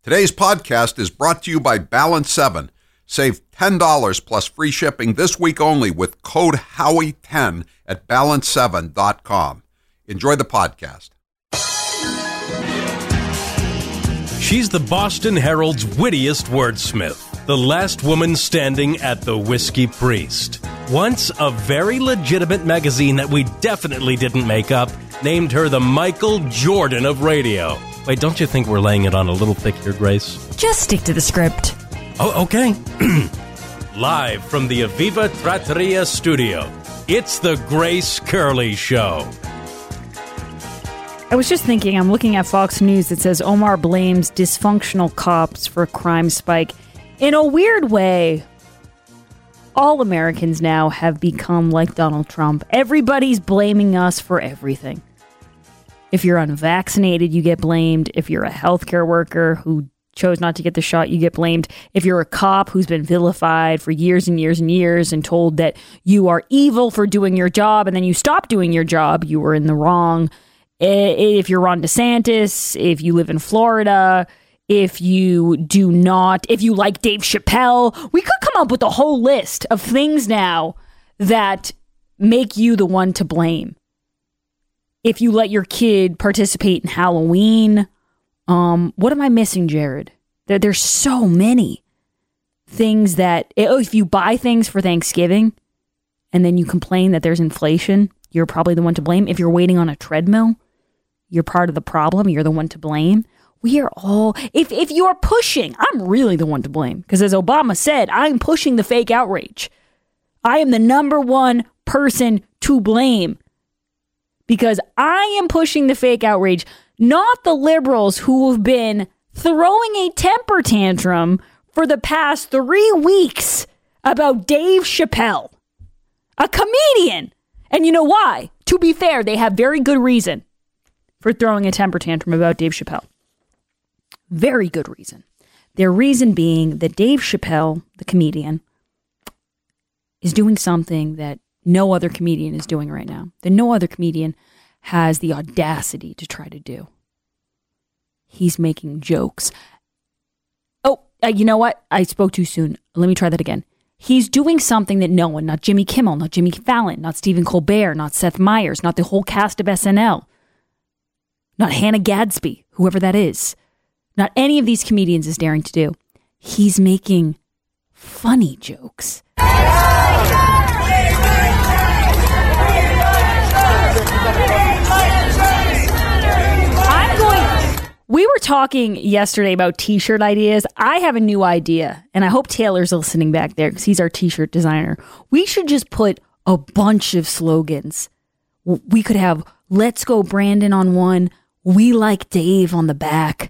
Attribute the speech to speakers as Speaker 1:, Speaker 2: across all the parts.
Speaker 1: Today's podcast is brought to you by Balance 7. Save $10 plus free shipping this week only with code Howie10 at balance7.com. Enjoy the podcast.
Speaker 2: She's the Boston Herald's wittiest wordsmith, the last woman standing at the Whiskey Priest. Once, a very legitimate magazine that we definitely didn't make up named her the Michael Jordan of radio. Wait, don't you think we're laying it on a little thick here, Grace?
Speaker 3: Just stick to the script.
Speaker 2: Oh, okay. Live from the Aviva Trattoria studio, it's the Grace Curley Show.
Speaker 3: I was just thinking, I'm looking at Fox News that says Omar blames dysfunctional cops for a crime spike. In a weird way, all Americans now have become like Donald Trump. Everybody's blaming us for everything. If you're unvaccinated, you get blamed. If you're a healthcare worker who chose not to get the shot, you get blamed. If you're a cop who's been vilified for years and years and years and told that you are evil for doing your job and then you stop doing your job, you were in the wrong. If you're Ron DeSantis, if you live in Florida, if you like Dave Chappelle, we could come up with a whole list of things now that make you the one to blame. If you let your kid participate in Halloween, what am I missing, Jared? There's so many things that, if you buy things for Thanksgiving and then you complain that there's inflation, you're probably the one to blame. If you're waiting on a treadmill, you're part of the problem. You're the one to blame. We are all, if you're pushing, I'm really the one to blame. Because as Obama said, I'm pushing the fake outrage. I am the number one person to blame. Because I am pushing the fake outrage, not the liberals who have been throwing a temper tantrum for the past 3 weeks about Dave Chappelle, a comedian. And you know why? To be fair, they have very good reason for throwing a temper tantrum about Dave Chappelle. Very good reason. Their reason being that Dave Chappelle, the comedian, is doing something that no other comedian is doing right now, that no other comedian has the audacity to try to do. He's making jokes. Oh, you know what? I spoke too soon. Let me try that again. He's doing something that no one, not Jimmy Kimmel, not Jimmy Fallon, not Stephen Colbert, not Seth Meyers, not the whole cast of SNL, not Hannah Gadsby, whoever that is, not any of these comedians is daring to do. He's making funny jokes. We were talking yesterday about t-shirt ideas. I have a new idea, and I hope Taylor's listening back there because he's our t-shirt designer. We should just put a bunch of slogans. We could have "Let's Go Brandon" on one, "We Like Dave" on the back,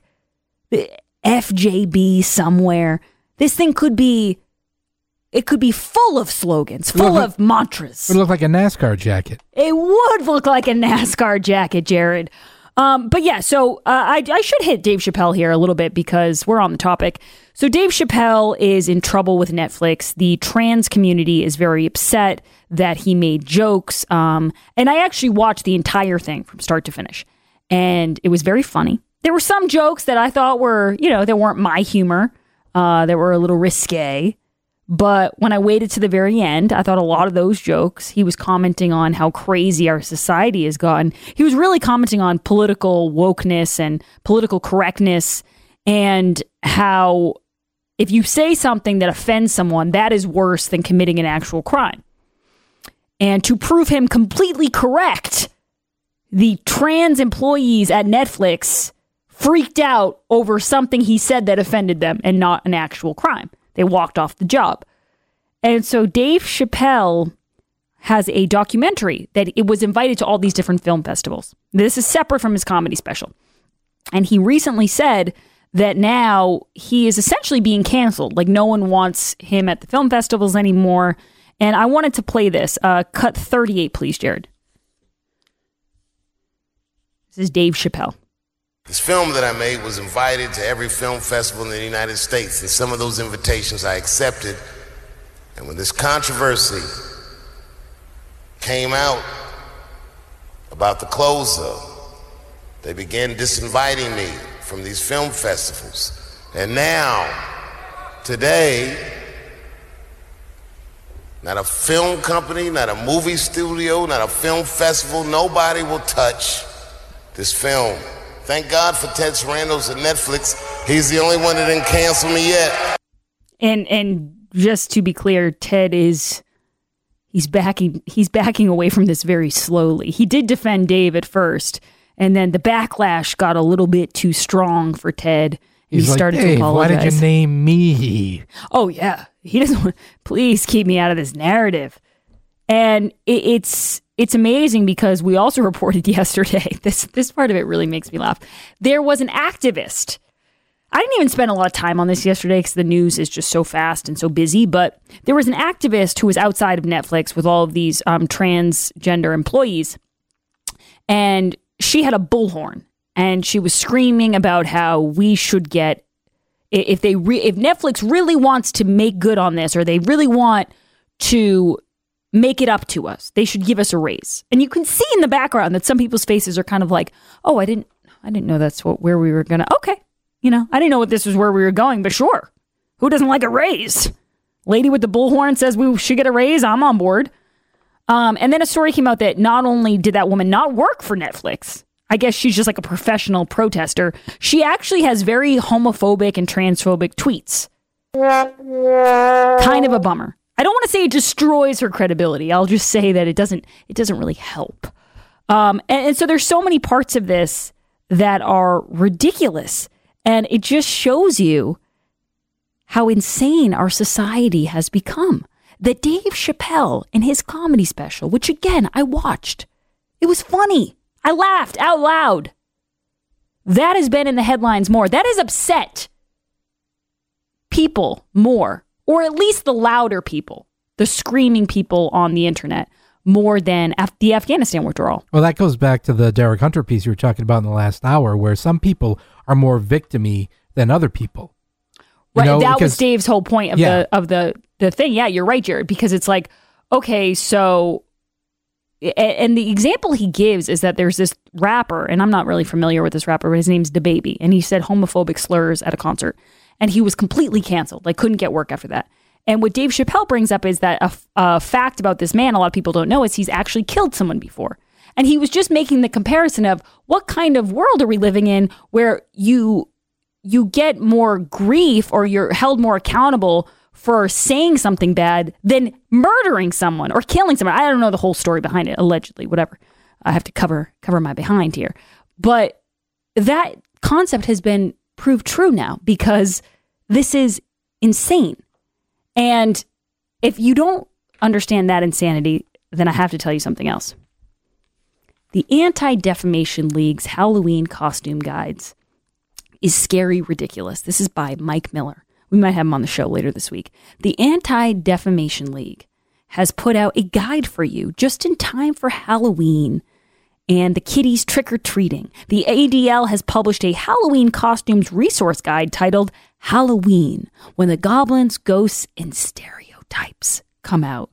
Speaker 3: FJB somewhere. This thing could be full of slogans, full of mantras.
Speaker 4: It would look like a NASCAR jacket.
Speaker 3: It would look like a NASCAR jacket, Jared. But yeah, so I should hit Dave Chappelle here a little bit because we're on the topic. So Dave Chappelle is in trouble with Netflix. The trans community is very upset that he made jokes. And I actually watched the entire thing from start to finish. And it was very funny. There were some jokes that I thought were, they weren't my humor. That were a little risque. But when I waited to the very end, I thought a lot of those jokes, he was commenting on how crazy our society has gotten. He was really commenting on political wokeness and political correctness and how if you say something that offends someone, that is worse than committing an actual crime. And to prove him completely correct, the trans employees at Netflix freaked out over something he said that offended them and not an actual crime. They walked off the job. And so Dave Chappelle has a documentary that it was invited to all these different film festivals. This is separate from his comedy special. And he recently said that now he is essentially being canceled. Like no one wants him at the film festivals anymore. And I wanted to play this. Cut 38, please, Jared. This is Dave Chappelle.
Speaker 5: This film that I made was invited to every film festival in the United States, and some of those invitations I accepted. And when this controversy came out about the closer, they began disinviting me from these film festivals. And now, today, not a film company, not a movie studio, not a film festival, nobody will touch this film. Thank God for Ted Sarandos at Netflix. He's the only one that didn't cancel me yet.
Speaker 3: And just to be clear, Ted he's backing away from this very slowly. He did defend Dave at first, and then the backlash got a little bit too strong for Ted. He started
Speaker 4: Dave,
Speaker 3: to apologize.
Speaker 4: why did you name me?
Speaker 3: Oh yeah, he doesn't want. Please keep me out of this narrative. And it's amazing because we also reported yesterday. This part of it really makes me laugh. There was an activist. I didn't even spend a lot of time on this yesterday because the news is just so fast and so busy. But there was an activist who was outside of Netflix with all of these transgender employees, and she had a bullhorn. And she was screaming about how we should get, if Netflix really wants to make good on this, or they really want to make it up to us, they should give us a raise. And you can see in the background that some people's faces are kind of like, oh, I didn't know that's where we were gonna. Okay, I didn't know this was where we were going, but sure, who doesn't like a raise? Lady with the bullhorn says we should get a raise. I'm on board. And then a story came out that not only did that woman not work for Netflix. I guess she's just like a professional protester. She actually has very homophobic and transphobic tweets. Kind of a bummer. I don't want to say it destroys her credibility. I'll just say that it doesn't really help. And so there's so many parts of this that are ridiculous. And it just shows you how insane our society has become. That Dave Chappelle in his comedy special, which again, I watched, it was funny. I laughed out loud. That has been in the headlines more. That has upset people more, or at least the louder people, the screaming people on the internet, more than the Afghanistan withdrawal.
Speaker 4: Well, that goes back to the Derek Hunter piece you were talking about in the last hour, where some people are more victim-y than other people.
Speaker 3: Right, that was Dave's whole point of the thing. Yeah, you're right, Jared, because it's like, okay, so... And the example he gives is that there's this rapper, and I'm not really familiar with this rapper, but his name's DaBaby, and he said homophobic slurs at a concert, and he was completely canceled, like couldn't get work after that. And what Dave Chappelle brings up is that a fact about this man a lot of people don't know is he's actually killed someone before. And he was just making the comparison of what kind of world are we living in where you get more grief or you're held more accountable for saying something bad than murdering someone or killing someone. I don't know the whole story behind it, allegedly, whatever. I have to cover my behind here. But that concept has been proved true now because this is insane. And if you don't understand that insanity, then I have to tell you something else. The Anti-Defamation League's Halloween costume guides is scary ridiculous. This is by Mike Miller. We might have him on the show later this week. The Anti-Defamation League has put out a guide for you just in time for Halloween and the kiddies trick-or-treating. The ADL has published a Halloween costumes resource guide titled Halloween, When the Goblins, Ghosts, and Stereotypes Come Out.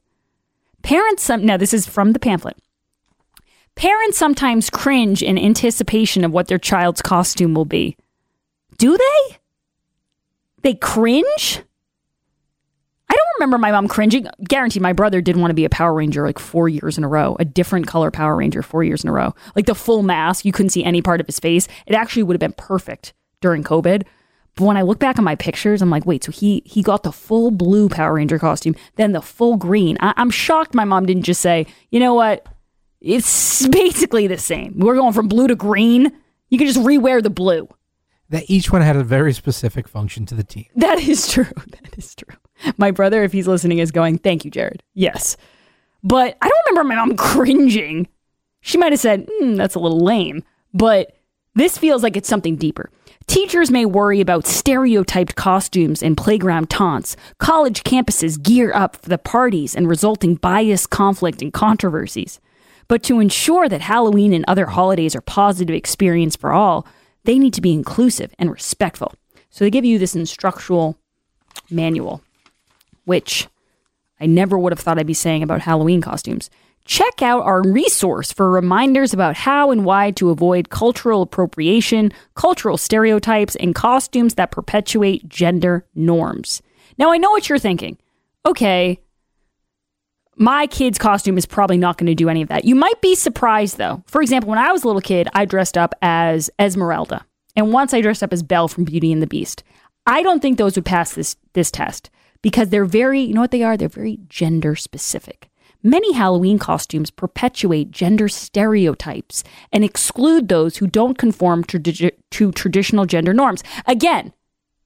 Speaker 3: Now this is from the pamphlet. Parents sometimes cringe in anticipation of what their child's costume will be. Do they? They cringe? I don't remember my mom cringing. Guarantee my brother did want to be a Power Ranger like 4 years in a row. A different color Power Ranger 4 years in a row. Like the full mask. You couldn't see any part of his face. It actually would have been perfect during COVID. But when I look back on my pictures, I'm like, wait, so he got the full blue Power Ranger costume, then the full green. I'm shocked my mom didn't just say, you know what? It's basically the same. We're going from blue to green. You can just rewear the blue.
Speaker 4: That each one had a very specific function to the team.
Speaker 3: That is true. That is true. My brother, if he's listening, is going, thank you, Jared. Yes. But I don't remember my mom cringing. She might have said, that's a little lame. But this feels like it's something deeper. Teachers may worry about stereotyped costumes and playground taunts. College campuses gear up for the parties and resulting bias, conflict, and controversies. But to ensure that Halloween and other holidays are positive experience for all, they need to be inclusive and respectful. So they give you this instructional manual, which I never would have thought I'd be saying about Halloween costumes. check out our resource for reminders about how and why to avoid cultural appropriation, cultural stereotypes, and costumes that perpetuate gender norms. Now, I know what you're thinking. Okay, my kid's costume is probably not going to do any of that. You might be surprised, though. For example, when I was a little kid, I dressed up as Esmeralda. And once I dressed up as Belle from Beauty and the Beast. I don't think those would pass this test because they're very, you know what they are? They're very gender specific. Many Halloween costumes perpetuate gender stereotypes and exclude those who don't conform to traditional gender norms. Again,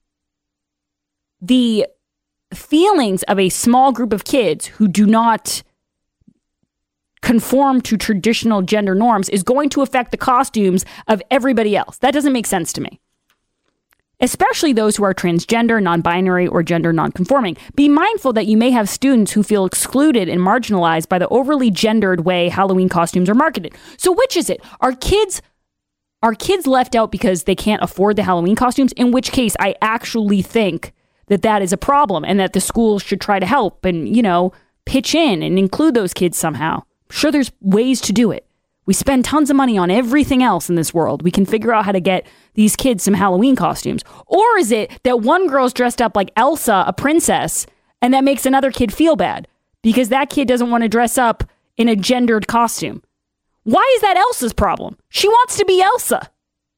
Speaker 3: the feelings of a small group of kids who do not conform to traditional gender norms is going to affect the costumes of everybody else. That doesn't make sense to me. Especially those who are transgender, non-binary, or gender non-conforming. Be mindful that you may have students who feel excluded and marginalized by the overly gendered way Halloween costumes are marketed. So which is it? Are kids left out because they can't afford the Halloween costumes? In which case, I actually think that is a problem and that the schools should try to help and, pitch in and include those kids somehow. I'm sure there's ways to do it. We spend tons of money on everything else in this world. We can figure out how to get these kids some Halloween costumes. Or is it that one girl's dressed up like Elsa, a princess, and that makes another kid feel bad because that kid doesn't want to dress up in a gendered costume? Why is that Elsa's problem? She wants to be Elsa.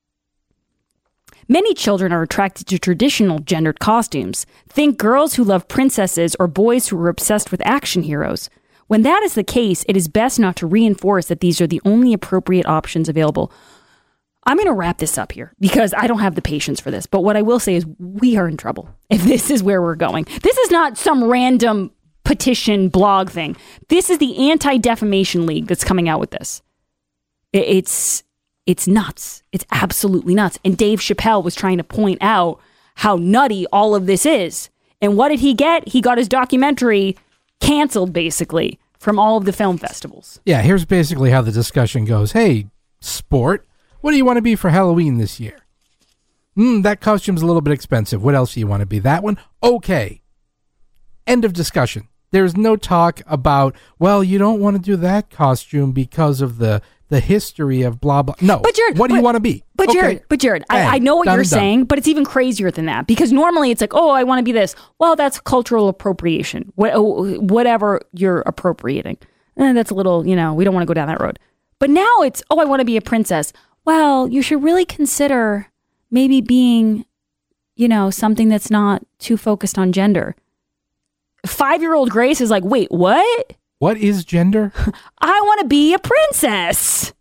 Speaker 3: Many children are attracted to traditional gendered costumes. Think girls who love princesses or boys who are obsessed with action heroes. When that is the case, it is best not to reinforce that these are the only appropriate options available. I'm going to wrap this up here because I don't have the patience for this. But what I will say is we are in trouble if this is where we're going. This is not some random petition blog thing. This is the Anti-Defamation League that's coming out with this. It's nuts. It's absolutely nuts. And Dave Chappelle was trying to point out how nutty all of this is. And what did he get? He got his documentary canceled, basically, from all of the film festivals.
Speaker 4: Yeah, here's basically how the discussion goes. Hey, sport, what do you want to be for Halloween this year? That costume's a little bit expensive. What else do you want to be? That one? Okay. End of discussion. There's no talk about, well, you don't want to do that costume because of the history of blah, blah. No.
Speaker 3: But Jared,
Speaker 4: what do you want to be?
Speaker 3: But okay. Jared, I know what you're saying, but it's even crazier than that. Because normally it's like, oh, I want to be this. Well, that's cultural appropriation. Whatever you're appropriating. That's a little, we don't want to go down that road. But now it's, oh, I want to be a princess. Well, you should really consider maybe being, something that's not too focused on gender. 5-year-old Grace is like, wait, what?
Speaker 4: What is gender?
Speaker 3: I want to be a princess.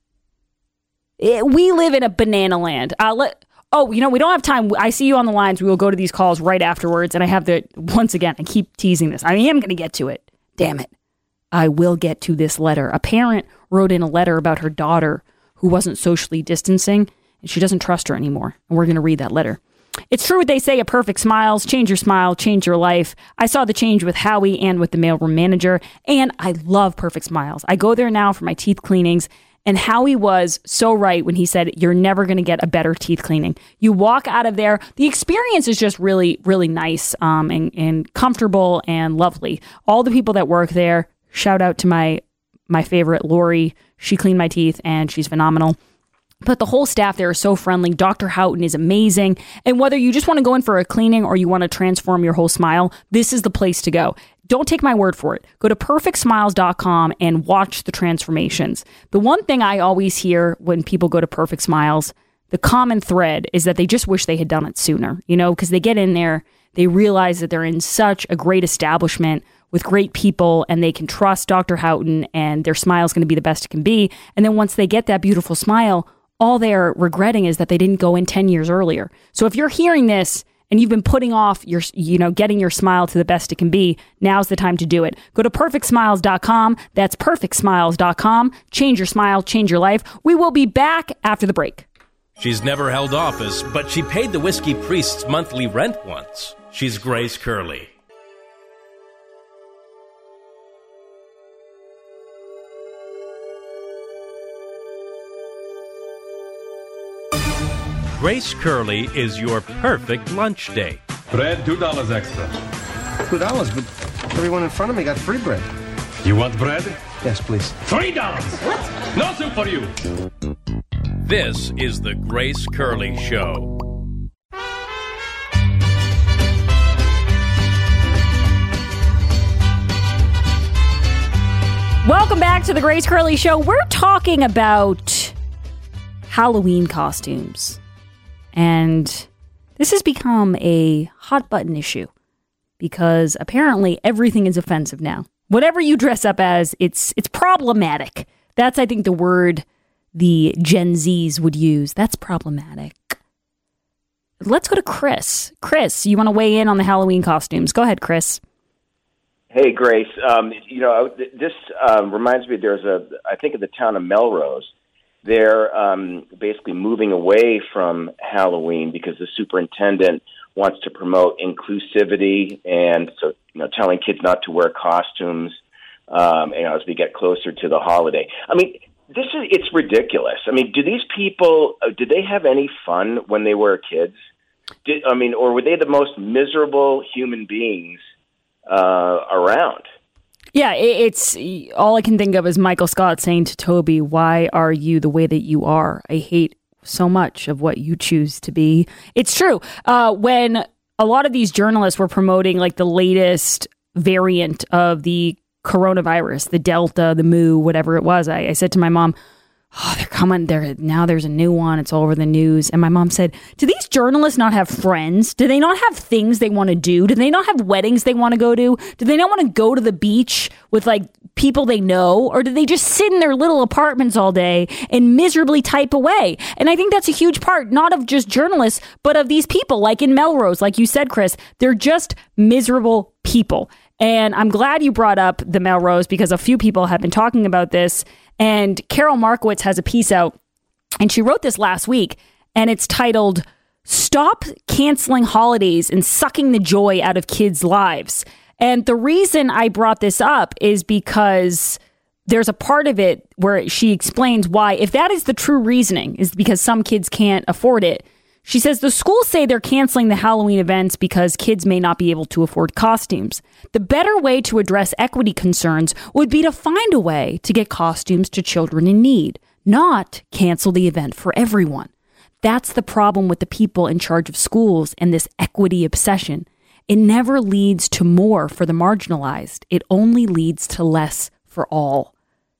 Speaker 3: We live in a banana land. we don't have time. I see you on the lines. We will go to these calls right afterwards. And I have once again, I keep teasing this. I am going to get to it. Damn it. I will get to this letter. A parent wrote in a letter about her daughter who wasn't socially distancing, and she doesn't trust her anymore. And we're going to read that letter. It's true what they say, a perfect smile, change your smile, change your life. I saw the change with Howie and with the mailroom manager, and I love Perfect Smiles. I go there now for my teeth cleanings, and Howie was so right when he said, you're never going to get a better teeth cleaning. You walk out of there, the experience is just really, really nice and comfortable and lovely. All the people that work there, shout out to my favorite, Lori. She cleaned my teeth, and she's phenomenal. But the whole staff there is so friendly. Dr. Houghton is amazing. And whether you just want to go in for a cleaning or you want to transform your whole smile, this is the place to go. Don't take my word for it. Go to perfectsmiles.com and watch the transformations. The one thing I always hear when people go to Perfect Smiles, the common thread is that they just wish they had done it sooner, because they get in there, they realize that they're in such a great establishment with great people and they can trust Dr. Houghton and their smile is going to be the best it can be. And then once they get that beautiful smile, all they're regretting is that they didn't go in 10 years earlier. So if you're hearing this and you've been putting off your, getting your smile to the best it can be, now's the time to do it. Go to perfectsmiles.com. That's perfectsmiles.com. Change your smile, change your life. We will be back after the break.
Speaker 2: She's never held office, but she paid the Whiskey Priest's monthly rent once. She's Grace Curley. Grace Curley is your perfect lunch date.
Speaker 6: Bread, $2 extra.
Speaker 7: $2, but everyone in front of me got free bread.
Speaker 6: You want bread?
Speaker 7: Yes, please.
Speaker 6: $3. What? No soup for you.
Speaker 2: This is the Grace Curley Show.
Speaker 3: Welcome back to the Grace Curley Show. We're talking about Halloween costumes. And this has become a hot button issue because apparently everything is offensive now. Whatever you dress up as, it's problematic. That's, I think, the word the Gen Zs would use. That's problematic. Let's go to Chris. Chris, you want to weigh in on the Halloween costumes? Go ahead, Chris.
Speaker 8: Hey, Grace. This reminds me, I think of the town of Melrose. They're basically moving away from Halloween because the superintendent wants to promote inclusivity, and so telling kids not to wear costumes. As we get closer to the holiday. I mean, it's ridiculous. I mean, do these people did they have any fun when they were kids? Or were they the most miserable human beings around?
Speaker 3: Yeah, it's all I can think of is Michael Scott saying to Toby, "Why are you the way that you are? I hate so much of what you choose to be." It's true. When a lot of these journalists were promoting like the latest variant of the coronavirus, the Delta, the Mu, whatever it was, I said to my mom, "Oh, they're coming. Now there's a new one. It's all over the news." And my mom said, "Do these journalists not have friends? Do they not have things they want to do? Do they not have weddings they want to go to? Do they not want to go to the beach with like people they know? Or do they just sit in their little apartments all day and miserably type away?" And I think that's a huge part, not of just journalists, but of these people like in Melrose, like you said, Chris, they're just miserable people. And I'm glad you brought up the Melrose because a few people have been talking about this. And Carol Markowitz has a piece out, and she wrote this last week, and it's titled, "Stop Canceling Holidays and Sucking the Joy Out of Kids' Lives." And the reason I brought this up is because there's a part of it where she explains why, if that is the true reasoning, is because some kids can't afford it. She says the schools say they're canceling the Halloween events because kids may not be able to afford costumes. The better way to address equity concerns would be to find a way to get costumes to children in need, not cancel the event for everyone. That's the problem with the people in charge of schools and this equity obsession. It never leads to more for the marginalized. It only leads to less for all.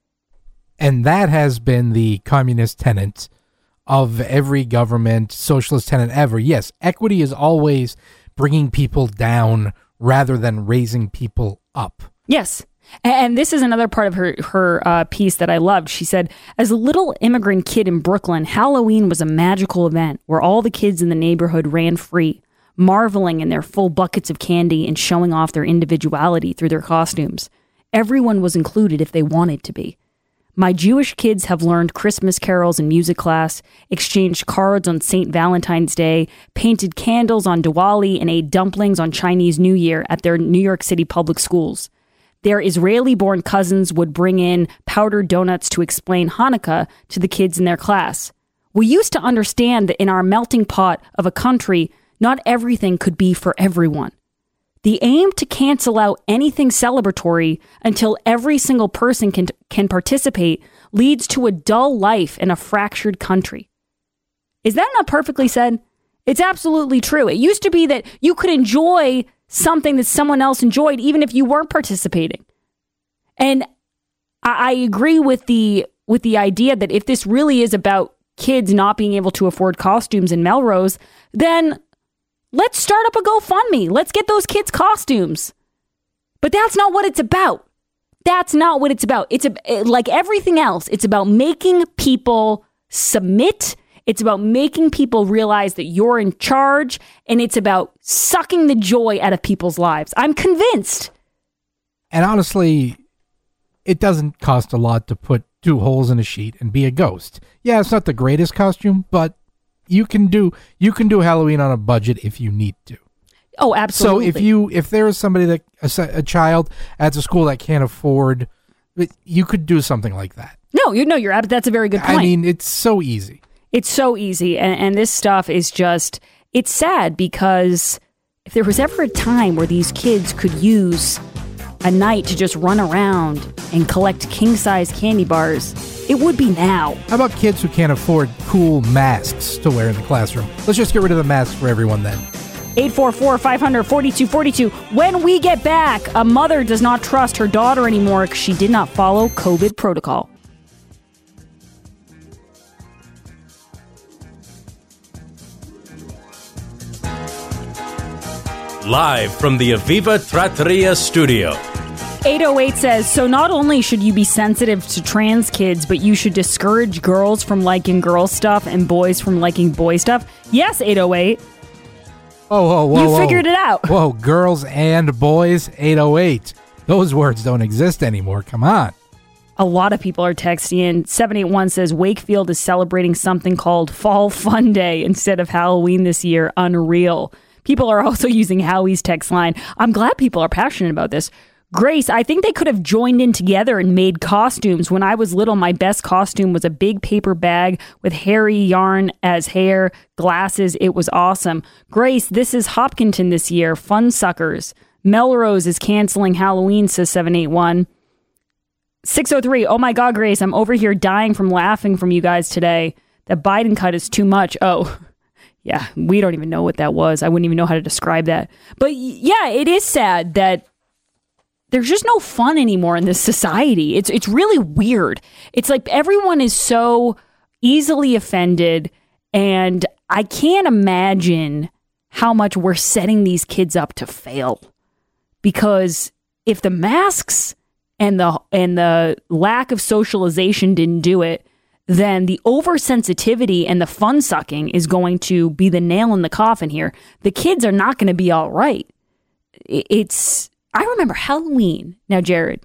Speaker 4: And that has been the communist tenet of every government, socialist tenet ever. Yes, equity is always bringing people down rather than raising people up.
Speaker 3: Yes. And this is another part of her piece that I loved. She said, "As a little immigrant kid in Brooklyn, Halloween was a magical event where all the kids in the neighborhood ran free, marveling in their full buckets of candy and showing off their individuality through their costumes. Everyone was included if they wanted to be. My Jewish kids have learned Christmas carols in music class, exchanged cards on St. Valentine's Day, painted candles on Diwali, and ate dumplings on Chinese New Year at their New York City public schools. Their Israeli-born cousins would bring in powdered donuts to explain Hanukkah to the kids in their class. We used to understand that in our melting pot of a country, not everything could be for everyone. The aim to cancel out anything celebratory until every single person can participate leads to a dull life in a fractured country." Is that not perfectly said? It's absolutely true. It used to be that you could enjoy something that someone else enjoyed even if you weren't participating. And I agree with the idea that if this really is about kids not being able to afford costumes in Melrose, then let's start up a GoFundMe. Let's get those kids costumes. But that's not what it's about. That's not what it's about. It's like everything else. It's about making people submit. It's about making people realize that you're in charge. And it's about sucking the joy out of people's lives. I'm convinced.
Speaker 4: And honestly, it doesn't cost a lot to put 2 holes in a sheet and be a ghost. Yeah, it's not the greatest costume, but you can do Halloween on a budget if you need to.
Speaker 3: Oh, absolutely.
Speaker 4: So if there is somebody that a child at the school that can't afford, you could do something like that.
Speaker 3: That's a very good point.
Speaker 4: I mean, it's so easy.
Speaker 3: It's so easy, and this stuff is just, it's sad because if there was ever a time where these kids could use a night to just run around and collect king-size candy bars, it would be now.
Speaker 4: How about kids who can't afford cool masks to wear in the classroom? Let's just get rid of the masks for everyone then.
Speaker 3: 844-500-4242. When we get back, a mother does not trust her daughter anymore because she did not follow COVID protocol.
Speaker 2: Live from the Aviva Trattoria studio.
Speaker 3: 808 says, so not only should you be sensitive to trans kids, but you should discourage girls from liking girl stuff and boys from liking boy stuff. Yes, 808.
Speaker 4: Whoa.
Speaker 3: You figured it out.
Speaker 4: Whoa, girls and boys, 808. Those words don't exist anymore. Come on.
Speaker 3: A lot of people are texting in. 781 says, Wakefield is celebrating something called Fall Fun Day instead of Halloween this year. Unreal. People are also using Howie's text line. I'm glad people are passionate about this. Grace, I think they could have joined in together and made costumes. When I was little, my best costume was a big paper bag with hairy yarn as hair, glasses. It was awesome. Grace, this is Hopkinton this year. Fun suckers. Melrose is canceling Halloween, says 781. 603, oh my God, Grace, I'm over here dying from laughing from you guys today. The Biden cut is too much. Oh, yeah, we don't even know what that was. I wouldn't even know how to describe that. But yeah, it is sad that there's just no fun anymore in this society. It's really weird. It's like everyone is so easily offended, and I can't imagine how much we're setting these kids up to fail. Because if the masks and the lack of socialization didn't do it, then the oversensitivity and the fun sucking is going to be the nail in the coffin here. The kids are not going to be all right. I remember Halloween. Now, Jared,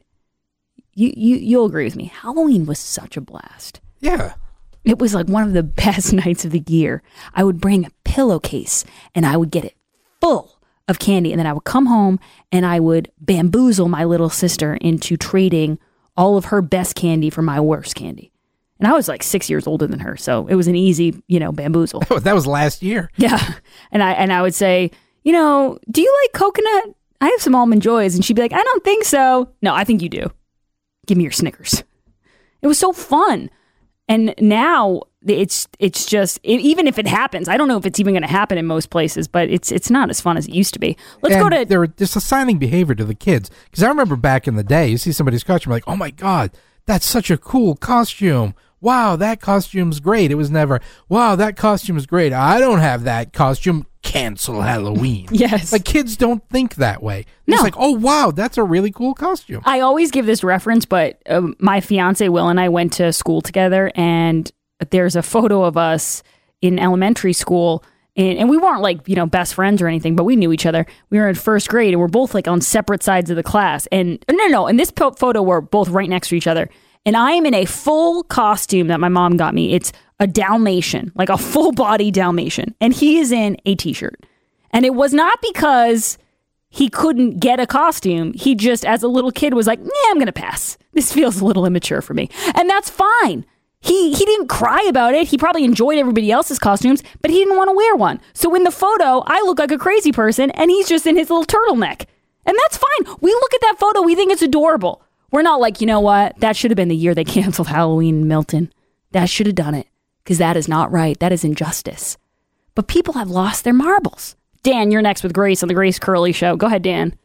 Speaker 3: you'll agree with me. Halloween was such a blast.
Speaker 4: Yeah.
Speaker 3: It was like one of the best nights of the year. I would bring a pillowcase and I would get it full of candy. And then I would come home and I would bamboozle my little sister into trading all of her best candy for my worst candy. And I was like 6 years older than her. So it was an easy, bamboozle.
Speaker 4: That was last year.
Speaker 3: Yeah. And I would say, do you like coconut? I have some Almond Joys. And she'd be like, I don't think so. No, I think you do. Give me your Snickers. It was so fun. And now it's just, even if it happens, I don't know if it's even going to happen in most places, but it's not as fun as it used to be. Let's go to...
Speaker 4: There's assigning behavior to the kids. Because I remember back in the day, you see somebody's costume, like, oh my God, that's such a cool costume. Wow, that costume's great. It was never, wow, that costume's great. I don't have that costume. Cancel Halloween.
Speaker 3: Yes.
Speaker 4: Like, kids don't think that way.
Speaker 3: No.
Speaker 4: It's like, oh, wow, that's a really cool costume.
Speaker 3: I always give this reference, but my fiance Will and I went to school together, and there's a photo of us in elementary school, and we weren't like, best friends or anything, but we knew each other. We were in first grade, and we're both like on separate sides of the class. And no, in this photo, we're both right next to each other. And I am in a full costume that my mom got me. It's a Dalmatian, like a full body Dalmatian. And he is in a t-shirt. And it was not because he couldn't get a costume. He just, as a little kid, was like, I'm going to pass. This feels a little immature for me. And that's fine. He didn't cry about it. He probably enjoyed everybody else's costumes, but he didn't want to wear one. So in the photo, I look like a crazy person, and he's just in his little turtleneck. And that's fine. We look at that photo, we think it's adorable. We're not like, you know what? That should have been the year they canceled Halloween in Milton. That should have done it, because that is not right. That is injustice. But people have lost their marbles. Dan, you're next with Grace on the Grace Curley Show. Go ahead, Dan.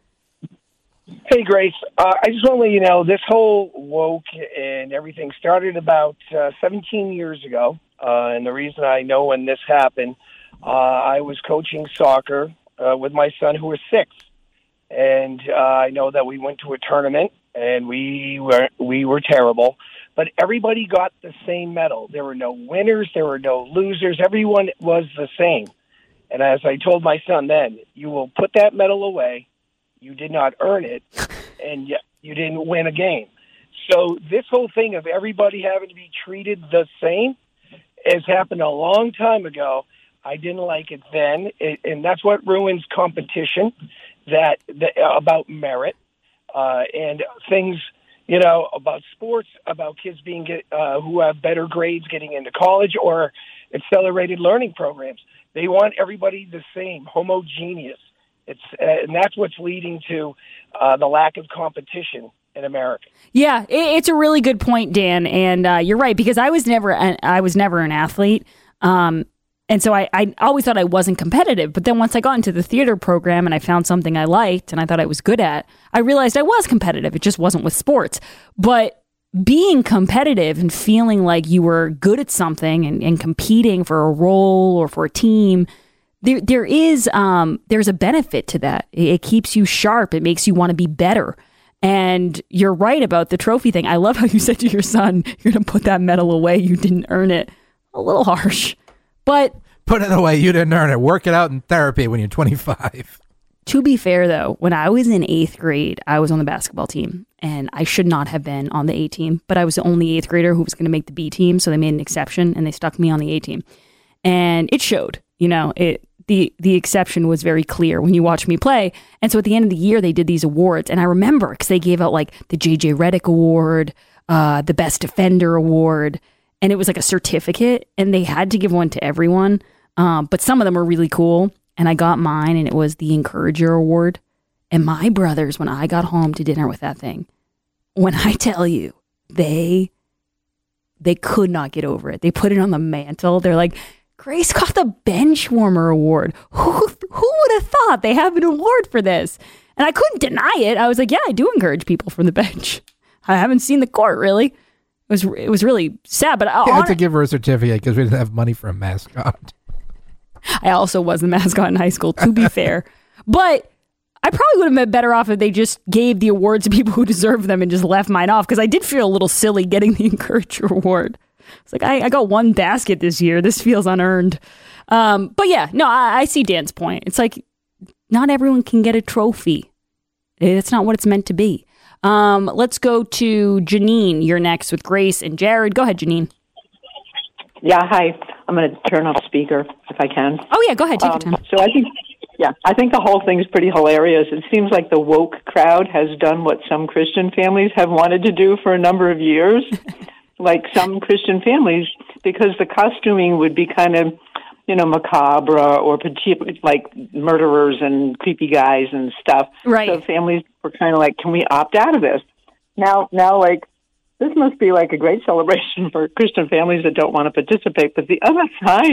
Speaker 7: Hey, Grace. I just want to let you know, this whole woke and everything started about 17 years ago. And the reason I know when this happened, I was coaching soccer with my son, who was 6. And I know that we went to a tournament, and we were terrible. But everybody got the same medal. There were no winners. There were no losers. Everyone was the same. And as I told my son then, you will put that medal away. You did not earn it, and you didn't win a game. So this whole thing of everybody having to be treated the same has happened a long time ago. I didn't like it then, and that's what ruins competition, that about merit and things, about sports, about kids being who have better grades getting into college or accelerated learning programs. They want everybody the same, homogeneous. And that's what's leading to the lack of competition in America.
Speaker 3: Yeah, it's a really good point, Dan, and you're right, because I was never an athlete, and so I always thought I wasn't competitive. But then once I got into the theater program and I found something I liked and I thought I was good at, I realized I was competitive. It just wasn't with sports. But being competitive and feeling like you were good at something and competing for a role or for a team, there's a benefit to that. It keeps you sharp. It makes you want to be better. And you're right about the trophy thing. I love how you said to your son, you're going to put that medal away. You didn't earn it. A little harsh, but
Speaker 4: put it away. You didn't earn it. Work it out in therapy when you're 25.
Speaker 3: To be fair, though, when I was in 8th grade, I was on the basketball team, and I should not have been on the A team, but I was the only 8th grader who was going to make the B team, so they made an exception, and they stuck me on the A team. And it showed, the exception was very clear when you watch me play. And so at the end of the year, they did these awards. And I remember because they gave out like the J.J. Redick Award, the Best Defender Award. And it was like a certificate. And they had to give one to everyone. But some of them were really cool. And I got mine, and it was the Encourager Award. And my brothers, when I got home to dinner with that thing, when I tell you, they could not get over it. They put it on the mantle. They're like, Grace got the Bench Warmer Award. Who would have thought they have an award for this? And I couldn't deny it. I was like, yeah, I do encourage people from the bench. I haven't seen the court, really. It was really sad. But I
Speaker 4: had to give her a certificate because we didn't have money for a mascot.
Speaker 3: I also was the mascot in high school, to be fair. But I probably would have been better off if they just gave the awards to people who deserve them and just left mine off, because I did feel a little silly getting the Encourager Award. It's like, I got one basket this year. This feels unearned. But yeah, no, I see Dan's point. It's like, not everyone can get a trophy. It's not what it's meant to be. Let's go to Janine. You're next with Grace and Jared. Go ahead, Janine.
Speaker 9: Yeah, hi. I'm going to turn off speaker if I can.
Speaker 3: Oh, yeah, go ahead. Take your time.
Speaker 9: So I think the whole thing is pretty hilarious. It seems like the woke crowd has done what some Christian families have wanted to do for a number of years. Like some Christian families, because the costuming would be kind of, macabre or like murderers and creepy guys and stuff.
Speaker 3: Right.
Speaker 9: So families were kind of like, can we opt out of this? Now, like, this must be like a great celebration for Christian families that don't want to participate. But the other side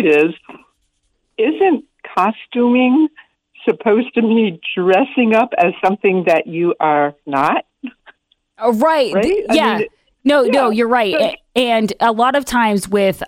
Speaker 9: isn't costuming supposed to be dressing up as something that you are not?
Speaker 3: Oh, right. Yeah. No, you're right.
Speaker 9: So,
Speaker 3: and a lot of times with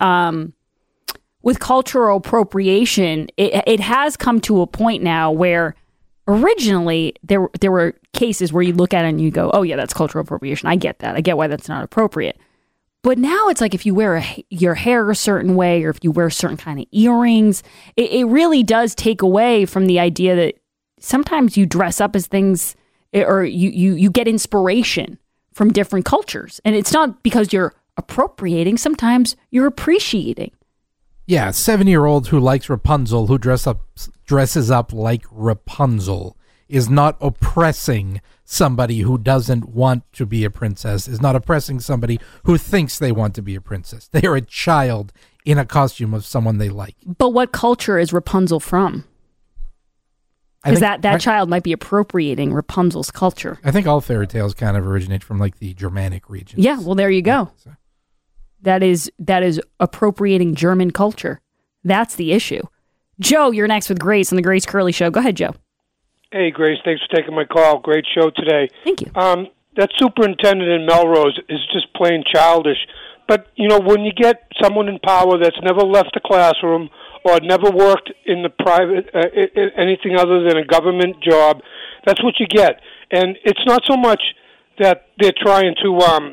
Speaker 3: cultural appropriation, it has come to a point now where originally there were cases where you look at it and you go, oh yeah, that's cultural appropriation. I get that. I get why that's not appropriate. But now it's like if you wear your hair a certain way, or if you wear certain kind of earrings, it really does take away from the idea that sometimes you dress up as things, or you get inspiration from different cultures. And it's not because you're appropriating. Sometimes you're appreciating.
Speaker 4: Yeah, 7-year-old who likes Rapunzel, who dresses up like Rapunzel, is not oppressing somebody who doesn't want to be a princess, is not oppressing somebody who thinks they want to be a princess. They are a child in a costume of someone they like.
Speaker 3: But what culture is Rapunzel from? Because that child might be appropriating Rapunzel's culture.
Speaker 4: I think all fairy tales kind of originate from like the Germanic region.
Speaker 3: Yeah, well, there you go.
Speaker 4: So.
Speaker 3: That is appropriating German culture. That's the issue. Joe, you're next with Grace on the Grace Curley Show. Go ahead, Joe.
Speaker 10: Hey, Grace, thanks for taking my call. Great show today.
Speaker 3: Thank you.
Speaker 10: That superintendent in Melrose is just plain childish. But, when you get someone in power that's never left the classroom or never worked in the private, anything other than a government job, that's what you get. And it's not so much that they're trying to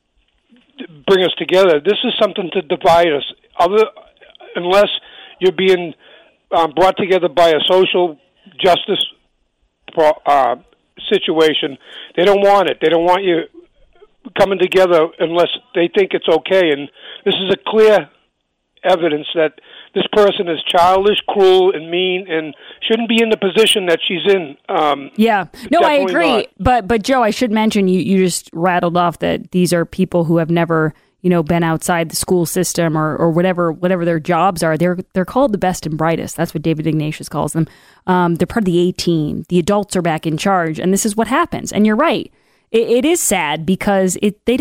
Speaker 10: bring us together. This is something to divide us. Unless you're being brought together by a social justice situation, they don't want it. They don't want you coming together unless they think it's okay. And this is a clear evidence that this person is childish, cruel, and mean, and shouldn't be in the position that she's in.
Speaker 3: Yeah. No, I agree.
Speaker 10: Not.
Speaker 3: But Joe, I should mention, you just rattled off that these are people who have never, been outside the school system or whatever their jobs are. They're called the best and brightest. That's what David Ignatius calls them. They're part of the A team. The adults are back in charge, and this is what happens. And you're right. It is sad because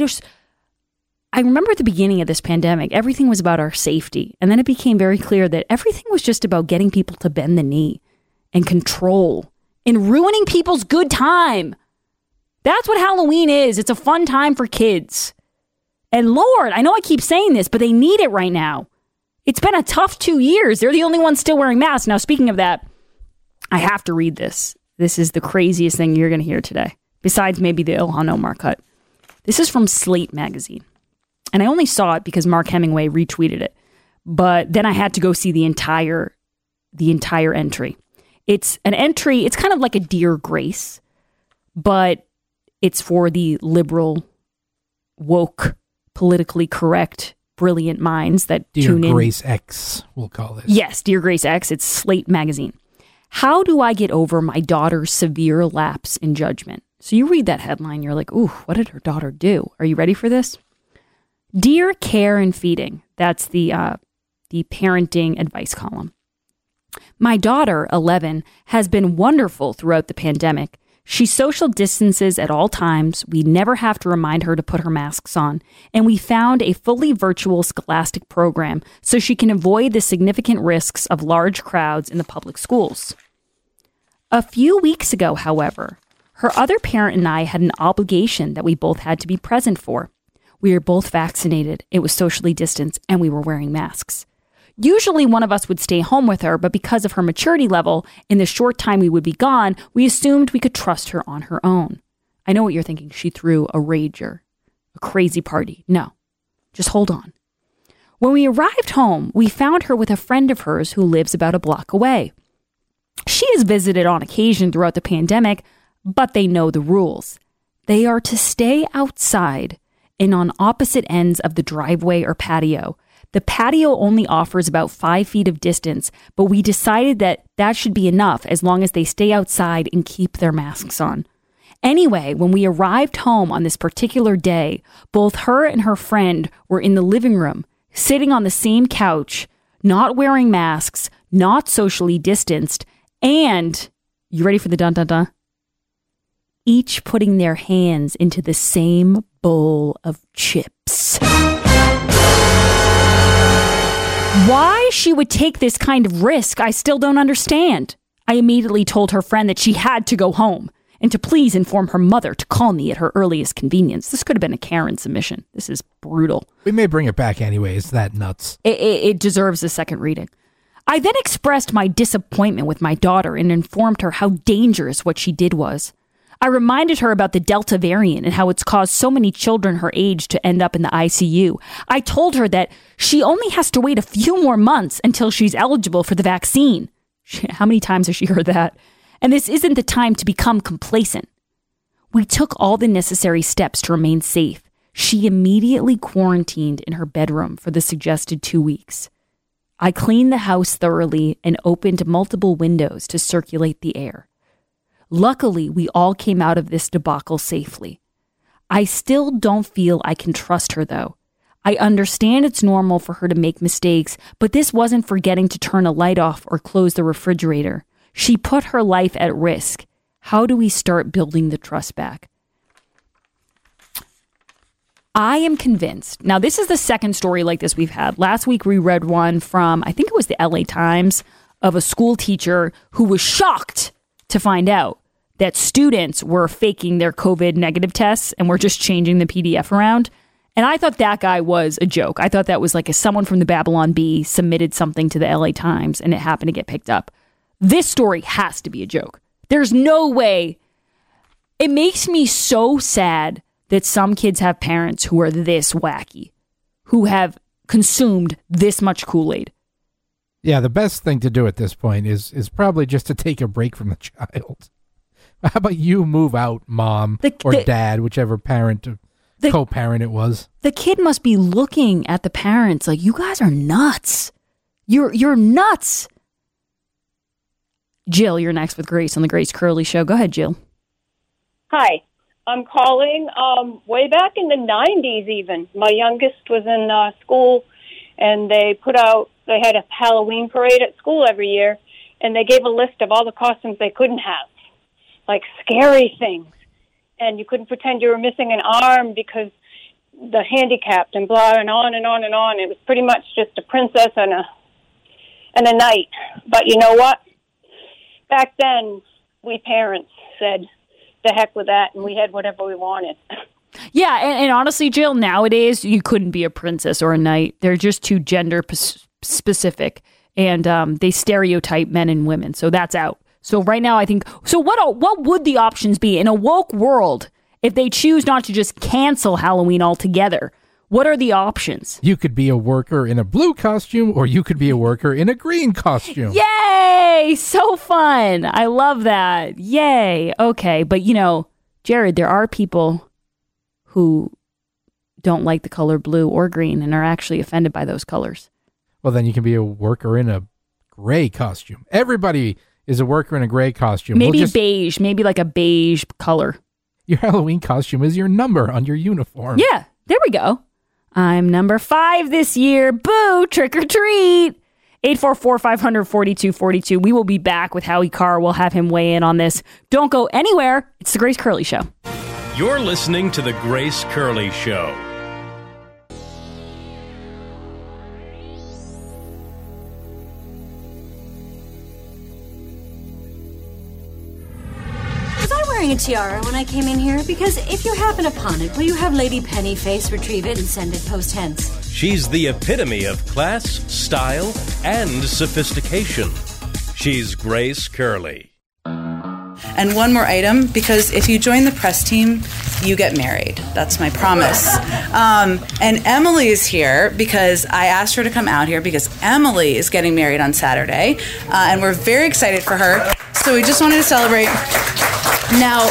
Speaker 3: I remember at the beginning of this pandemic, everything was about our safety. And then it became very clear that everything was just about getting people to bend the knee and control and ruining people's good time. That's what Halloween is. It's a fun time for kids. And Lord, I know I keep saying this, but they need it right now. It's been a tough 2 years. They're the only ones still wearing masks. Now, speaking of that, I have to read this. This is the craziest thing you're going to hear today, besides maybe the Ilhan Omar cut. This is from Slate magazine. And I only saw it because Mark Hemingway retweeted it. But then I had to go see the entire entry. It's an entry, it's kind of like a Dear Grace, but it's for the liberal, woke, politically correct, brilliant minds that
Speaker 4: Dear
Speaker 3: tune in.
Speaker 4: Dear Grace X, we'll call this.
Speaker 3: Yes, Dear Grace X. It's Slate magazine. How do I get over my daughter's severe lapse in judgment? So you read that headline, you're like, ooh, what did her daughter do? Are you ready for this? Dear Care and Feeding. That's the parenting advice column. My daughter, 11, has been wonderful throughout the pandemic. She social distances at all times. We never have to remind her to put her masks on. And we found a fully virtual scholastic program so she can avoid the significant risks of large crowds in the public schools. A few weeks ago, however, her other parent and I had an obligation that we both had to be present for. We were both vaccinated, it was socially distanced, and we were wearing masks. Usually one of us would stay home with her, but because of her maturity level, in the short time we would be gone, we assumed we could trust her on her own. I know what you're thinking. She threw a rager, a crazy party. No, just hold on. When we arrived home, we found her with a friend of hers who lives about a block away. She has visited on occasion throughout the pandemic, but they know the rules. They are to stay outside and on opposite ends of the driveway or patio. The patio only offers about 5 feet of distance, but we decided that that should be enough as long as they stay outside and keep their masks on. Anyway, when we arrived home on this particular day, both her and her friend were in the living room, sitting on the same couch, not wearing masks, not socially distanced, and, you ready for the dun-dun-dun? Each putting their hands into the same bowl of chips. Why she would take this kind of risk, I still don't understand. I immediately told her friend that she had to go home and to please inform her mother to call me at her earliest convenience. This could have been a Karen submission. This is brutal.
Speaker 4: We may bring it back anyway. It's that nuts.
Speaker 3: It deserves a second reading. I then expressed my disappointment with my daughter and informed her how dangerous what she did was. I reminded her about the Delta variant and how it's caused so many children her age to end up in the ICU. I told her that she only has to wait a few more months until she's eligible for the vaccine. How many times has she heard that? And this isn't the time to become complacent. We took all the necessary steps to remain safe. She immediately quarantined in her bedroom for the suggested 2 weeks. I cleaned the house thoroughly and opened multiple windows to circulate the air. Luckily, we all came out of this debacle safely. I still don't feel I can trust her, though. I understand it's normal for her to make mistakes, but this wasn't forgetting to turn a light off or close the refrigerator. She put her life at risk. How do we start building the trust back? I am convinced. Now, this is the second story like this we've had. Last week, we read one from, I think it was the LA Times, of a school teacher who was shocked to find out that students were faking their COVID negative tests and were just changing the PDF around. And I thought that guy was a joke. I thought that was like someone from the Babylon Bee submitted something to the LA Times and it happened to get picked up. This story has to be a joke. There's no way. It makes me so sad that some kids have parents who are this wacky, who have consumed this much Kool-Aid.
Speaker 4: Yeah, the best thing to do at this point is probably just to take a break from the child. How about you move out, mom or dad, whichever parent or co-parent it was?
Speaker 3: The kid must be looking at the parents like, you guys are nuts. You're nuts. Jill, you're next with Grace on the Grace Curley Show. Go ahead, Jill.
Speaker 11: Hi. I'm calling way back in the 90s even. My youngest was in school, and they had a Halloween parade at school every year, and they gave a list of all the costumes they couldn't have, like scary things. and you couldn't pretend you were missing an arm because the handicapped and blah, and on and on and on. It was pretty much just a princess and a knight. But you know what? Back then, we parents said, the heck with that, and we had whatever we wanted.
Speaker 3: Yeah, and honestly, Jill, nowadays, you couldn't be a princess or a knight. They're just too gender specific, and they stereotype men and women, so that's out. So right now, I think, so what would the options be in a woke world if they choose not to just cancel Halloween altogether? What are the options?
Speaker 4: You could be a worker in a blue costume, or you could be a worker in a green costume.
Speaker 3: Yay! So fun. I love that. Yay. Okay, but Jared, there are people who don't like the color blue or green and are actually offended by those colors.
Speaker 4: Well, then you can be a worker in a gray costume. Everybody is a worker in a gray costume.
Speaker 3: Maybe beige, maybe like a beige color.
Speaker 4: Your Halloween costume is your number on your uniform.
Speaker 3: Yeah, there we go. I'm number 5 this year. Boo, trick or treat. 844-500-4242. We will be back with Howie Carr. We'll have him weigh in on this. Don't go anywhere. It's the Grace Curley Show.
Speaker 2: You're listening to the Grace Curley Show.
Speaker 12: Was I wearing a tiara when I came in here? Because if you happen upon it, will you have Lady Pennyface retrieve it and send it post-hence?
Speaker 2: She's the epitome of class, style, and sophistication. She's Grace Curley.
Speaker 13: And one more item, because if you join the press team, you get married. That's my promise. And Emily is here because I asked her to come out here because Emily is getting married on Saturday. And we're very excited for her. So we just wanted to celebrate. Now,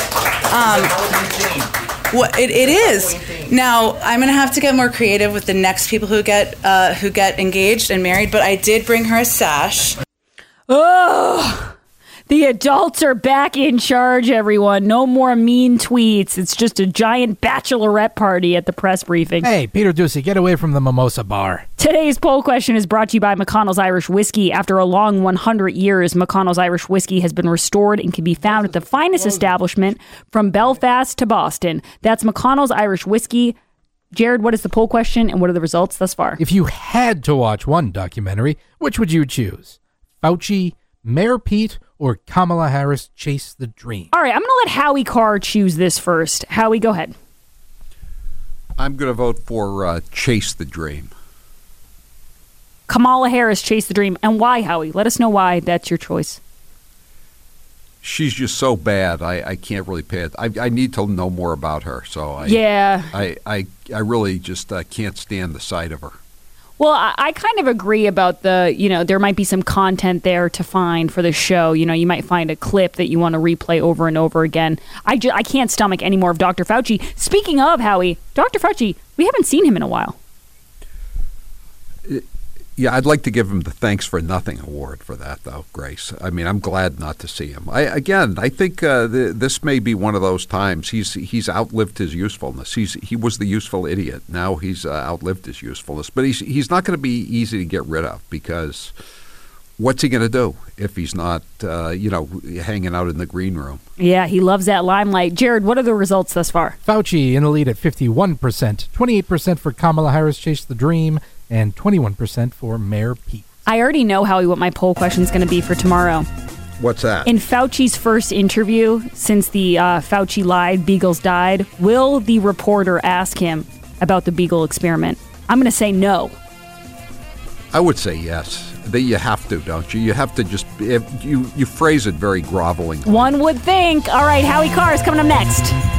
Speaker 13: it is. Now, I'm going to have to get more creative with the next people who get engaged and married, but I did bring her a sash.
Speaker 3: Oh, the adults are back in charge, everyone. No more mean tweets. It's just a giant bachelorette party at the press briefing.
Speaker 4: Hey, Peter Ducey, get away from the mimosa bar.
Speaker 3: Today's poll question is brought to you by McConnell's Irish Whiskey. After a long 100 years, McConnell's Irish Whiskey has been restored and can be found at the finest establishment from Belfast to Boston. That's McConnell's Irish Whiskey. Jared, what is the poll question and what are the results thus far?
Speaker 4: If you had to watch one documentary, which would you choose? Fauci, Mayor Pete, or Kamala Harris Chase the Dream?
Speaker 3: All right, I'm going to let Howie Carr choose this first. Howie, go ahead.
Speaker 1: I'm going to vote for Chase the Dream.
Speaker 3: Kamala Harris Chase the Dream. And why, Howie? Let us know why that's your choice.
Speaker 1: She's just so bad. I can't really pay it. I need to know more about her. So I really just can't stand the sight of her.
Speaker 3: Well, I kind of agree about there might be some content there to find for the show. You might find a clip that you want to replay over and over again. I can't stomach any more of Dr. Fauci. Speaking of, Howie, Dr. Fauci, we haven't seen him in a while.
Speaker 1: Yeah, I'd like to give him the Thanks for Nothing award for that, though, Grace. I mean, I'm glad not to see him. I think this may be one of those times. He's outlived his usefulness. He was the useful idiot. Now he's outlived his usefulness. But he's not going to be easy to get rid of because what's he going to do if he's not, hanging out in the green room?
Speaker 3: Yeah, he loves that limelight. Jared, what are the results thus far?
Speaker 4: Fauci in the lead at 51%, 28% for Kamala Harris Chase the Dream, and 21% for Mayor Pete.
Speaker 3: I already know, Howie, what my poll question is going to be for tomorrow.
Speaker 1: What's that?
Speaker 3: In Fauci's first interview, since the Fauci lied, Beagles died, will the reporter ask him about the Beagle experiment? I'm going to say no.
Speaker 1: I would say yes. That you have to, don't you? You have to just, you phrase it very grovelingly.
Speaker 3: One would think. All right, Howie Carr is coming up next.